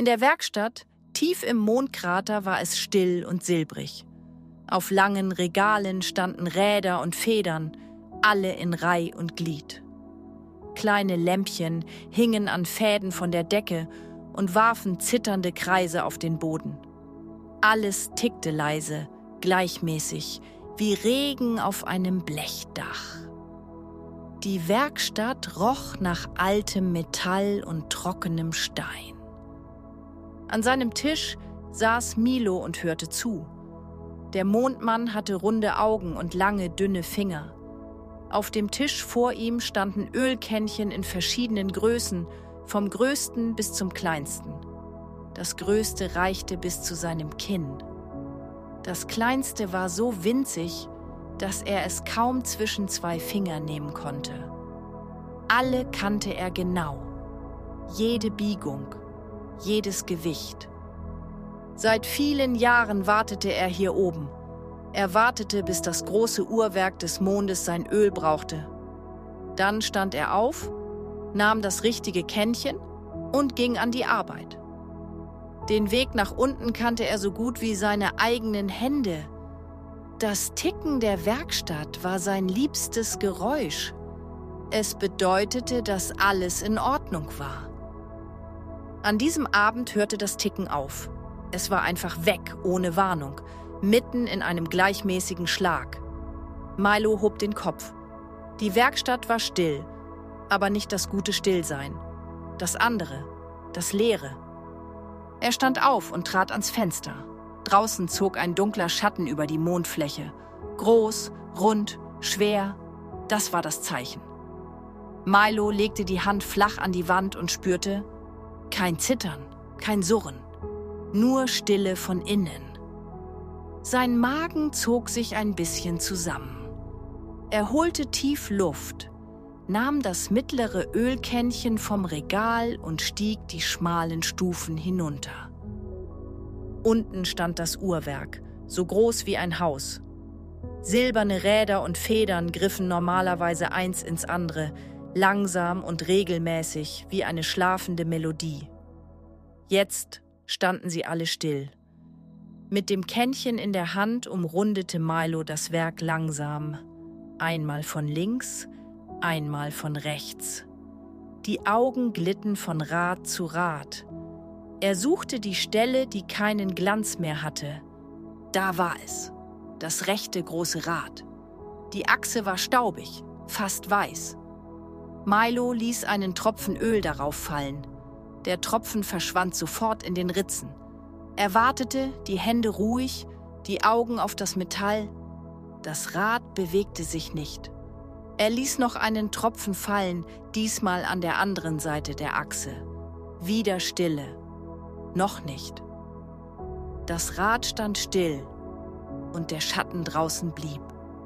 In der Werkstatt, tief im Mondkrater, war es still und silbrig. Auf langen Regalen standen Räder und Federn, alle in Reih und Glied. Kleine Lämpchen hingen an Fäden von der Decke und warfen zitternde Kreise auf den Boden. Alles tickte leise, gleichmäßig, wie Regen auf einem Blechdach. Die Werkstatt roch nach altem Metall und trockenem Stein. An seinem Tisch saß Milo und hörte zu. Der Mondmann hatte runde Augen und lange, dünne Finger. Auf dem Tisch vor ihm standen Ölkännchen in verschiedenen Größen, vom größten bis zum kleinsten. Das größte reichte bis zu seinem Kinn. Das kleinste war so winzig, dass er es kaum zwischen zwei Finger nehmen konnte. Alle kannte er genau. Jede Biegung, jedes Gewicht. Seit vielen Jahren wartete er hier oben. Er wartete, bis das große Uhrwerk des Mondes sein Öl brauchte. Dann stand er auf, nahm das richtige Kännchen und ging an die Arbeit. Den Weg nach unten kannte er so gut wie seine eigenen Hände. Das Ticken der Werkstatt war sein liebstes Geräusch. Es bedeutete, dass alles in Ordnung war. An diesem Abend hörte das Ticken auf. Es war einfach weg, ohne Warnung, mitten in einem gleichmäßigen Schlag. Milo hob den Kopf. Die Werkstatt war still, aber nicht das gute Stillsein. Das andere, das Leere. Er stand auf und trat ans Fenster. Draußen zog ein dunkler Schatten über die Mondfläche. Groß, rund, schwer, das war das Zeichen. Milo legte die Hand flach an die Wand und spürte kein Zittern, kein Surren, nur Stille von innen. Sein Magen zog sich ein bisschen zusammen. Er holte tief Luft, nahm das mittlere Ölkännchen vom Regal und stieg die schmalen Stufen hinunter. Unten stand das Uhrwerk, so groß wie ein Haus. Silberne Räder und Federn griffen normalerweise eins ins andere, langsam und regelmäßig wie eine schlafende Melodie. Jetzt standen sie alle still. Mit dem Kännchen in der Hand umrundete Milo das Werk langsam. Einmal von links, einmal von rechts. Die Augen glitten von Rad zu Rad. Er suchte die Stelle, die keinen Glanz mehr hatte. Da war es, das rechte große Rad. Die Achse war staubig, fast weiß. Milo ließ einen Tropfen Öl darauf fallen. Der Tropfen verschwand sofort in den Ritzen. Er wartete, die Hände ruhig, die Augen auf das Metall. Das Rad bewegte sich nicht. Er ließ noch einen Tropfen fallen, diesmal an der anderen Seite der Achse. Wieder Stille. Noch nicht. Das Rad stand still und der Schatten draußen blieb.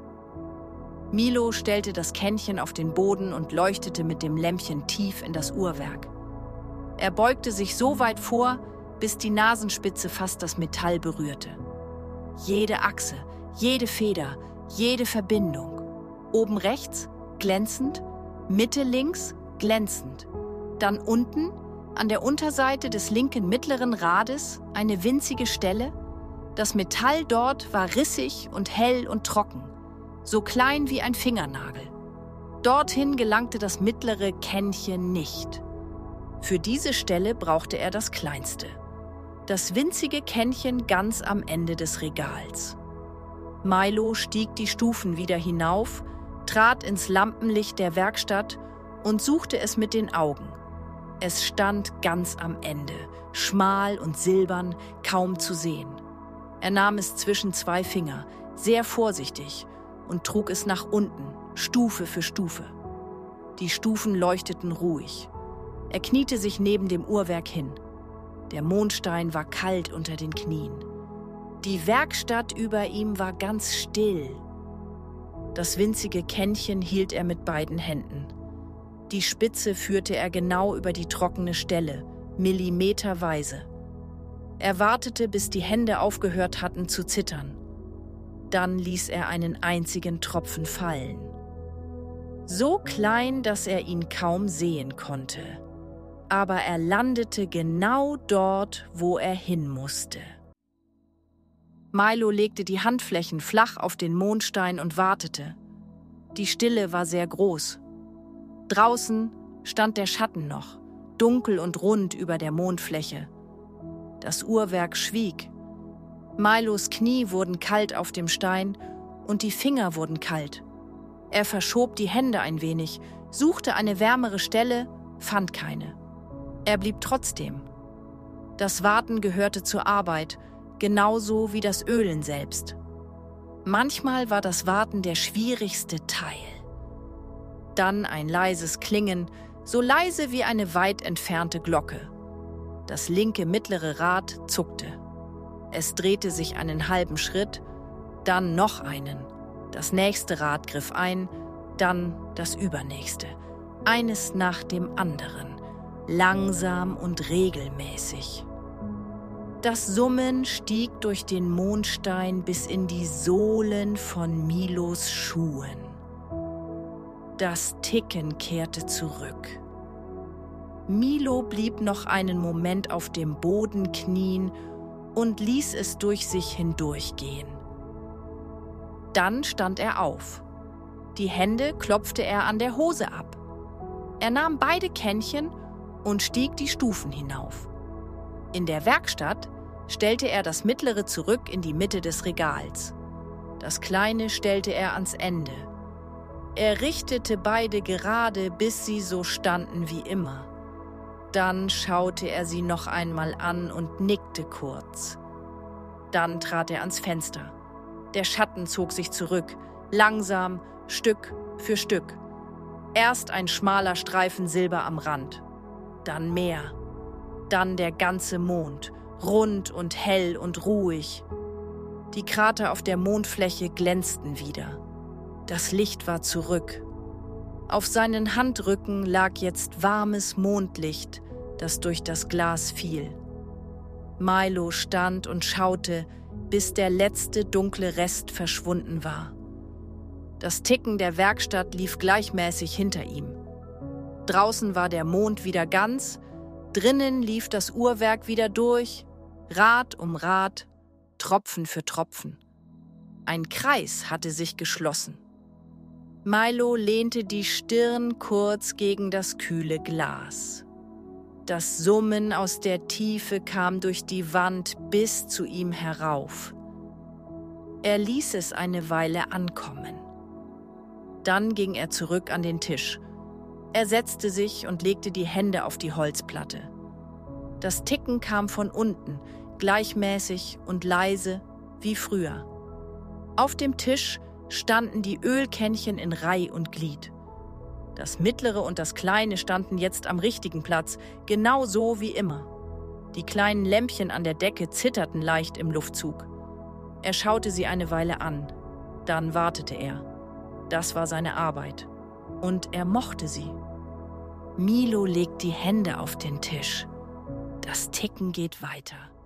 Milo stellte das Kännchen auf den Boden und leuchtete mit dem Lämpchen tief in das Uhrwerk. Er beugte sich so weit vor, bis die Nasenspitze fast das Metall berührte. Jede Achse, jede Feder, jede Verbindung. Oben rechts, glänzend, Mitte links, glänzend. Dann unten, an der Unterseite des linken mittleren Rades, eine winzige Stelle. Das Metall dort war rissig und hell und trocken, so klein wie ein Fingernagel. Dorthin gelangte das mittlere Kännchen nicht. Für diese Stelle brauchte er das kleinste. Das winzige Kännchen ganz am Ende des Regals. Milo stieg die Stufen wieder hinauf, trat ins Lampenlicht der Werkstatt und suchte es mit den Augen. Es stand ganz am Ende, schmal und silbern, kaum zu sehen. Er nahm es zwischen zwei Finger, sehr vorsichtig, und trug es nach unten, Stufe für Stufe. Die Stufen leuchteten ruhig. Er kniete sich neben dem Uhrwerk hin. Der Mondstein war kalt unter den Knien. Die Werkstatt über ihm war ganz still. Das winzige Kännchen hielt er mit beiden Händen. Die Spitze führte er genau über die trockene Stelle, millimeterweise. Er wartete, bis die Hände aufgehört hatten zu zittern. Dann ließ er einen einzigen Tropfen fallen. So klein, dass er ihn kaum sehen konnte. aber er landete genau dort, wo er hin musste. Milo legte die Handflächen flach auf den Mondstein und wartete. Die Stille war sehr groß. Draußen stand der Schatten noch, dunkel und rund über der Mondfläche. Das Uhrwerk schwieg. Milos Knie wurden kalt auf dem Stein und die Finger wurden kalt. Er verschob die Hände ein wenig, suchte eine wärmere Stelle, fand keine. Er blieb trotzdem. Das Warten gehörte zur Arbeit, genauso wie das Ölen selbst. Manchmal war das Warten der schwierigste Teil. Dann ein leises Klingen, so leise wie eine weit entfernte Glocke. Das linke mittlere Rad zuckte. Es drehte sich einen halben Schritt, dann noch einen. Das nächste Rad griff ein, dann das übernächste. Eines nach dem anderen, langsam und regelmäßig. Das Summen stieg durch den Mondstein bis in die Sohlen von Milos Schuhen. Das Ticken kehrte zurück. Milo blieb noch einen Moment auf dem Boden knien und ließ es durch sich hindurchgehen. Dann stand er auf. Die Hände klopfte er an der Hose ab. Er nahm beide Kännchen und stieg die Stufen hinauf. In der Werkstatt stellte er das mittlere zurück in die Mitte des Regals. Das kleine stellte er ans Ende. Er richtete beide gerade, bis sie so standen wie immer. Dann schaute er sie noch einmal an und nickte kurz. Dann trat er ans Fenster. Der Schatten zog sich zurück, langsam, Stück für Stück. Erst ein schmaler Streifen Silber am Rand, dann mehr, dann der ganze Mond, rund und hell und ruhig. Die Krater auf der Mondfläche glänzten wieder. Das Licht war zurück. Auf seinen Handrücken lag jetzt warmes Mondlicht, das durch das Glas fiel. Milo stand und schaute, bis der letzte dunkle Rest verschwunden war. Das Ticken der Werkstatt lief gleichmäßig hinter ihm. Draußen war der Mond wieder ganz, drinnen lief das Uhrwerk wieder durch, Rad um Rad, Tropfen für Tropfen. Ein Kreis hatte sich geschlossen. Milo lehnte die Stirn kurz gegen das kühle Glas. Das Summen aus der Tiefe kam durch die Wand bis zu ihm herauf. Er ließ es eine Weile ankommen. Dann ging er zurück an den Tisch. Er setzte sich und legte die Hände auf die Holzplatte. Das Ticken kam von unten, gleichmäßig und leise wie früher. Auf dem Tisch standen die Ölkännchen in Reih und Glied. Das mittlere und das kleine standen jetzt am richtigen Platz, genau so wie immer. Die kleinen Lämpchen an der Decke zitterten leicht im Luftzug. Er schaute sie eine Weile an, dann wartete er. Das war seine Arbeit. Und er mochte sie. Milo legt die Hände auf den Tisch. Das Ticken geht weiter.